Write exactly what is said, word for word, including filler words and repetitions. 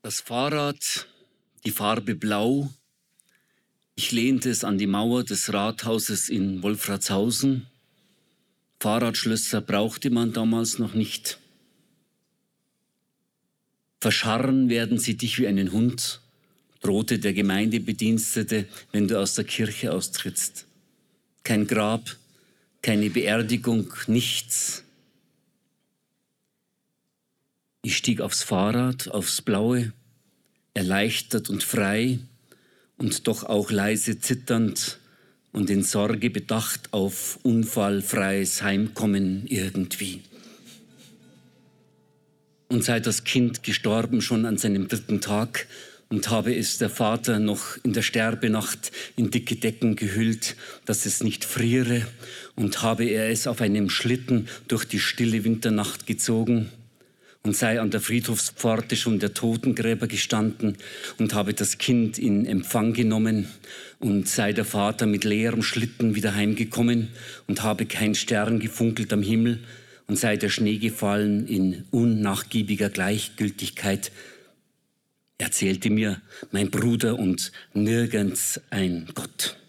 Das Fahrrad, die Farbe Blau. Ich lehnte es an die Mauer des Rathauses in Wolfratshausen. Fahrradschlösser brauchte man damals noch nicht. Verscharren werden sie dich wie einen Hund, drohte der Gemeindebedienstete, wenn du aus der Kirche austrittst. Kein Grab, keine Beerdigung, nichts. Ich stieg aufs Fahrrad, aufs Blaue, erleichtert und frei und doch auch leise zitternd und in Sorge bedacht auf unfallfreies Heimkommen irgendwie. Und sei das Kind gestorben schon an seinem dritten Tag und habe es der Vater noch in der Sterbenacht in dicke Decken gehüllt, dass es nicht friere, und habe er es auf einem Schlitten durch die stille Winternacht gezogen und sei an der Friedhofspforte schon der Totengräber gestanden und habe das Kind in Empfang genommen und sei der Vater mit leerem Schlitten wieder heimgekommen und habe kein Stern gefunkelt am Himmel und sei der Schnee gefallen in unnachgiebiger Gleichgültigkeit, erzählte mir mein Bruder, und nirgends ein Gott.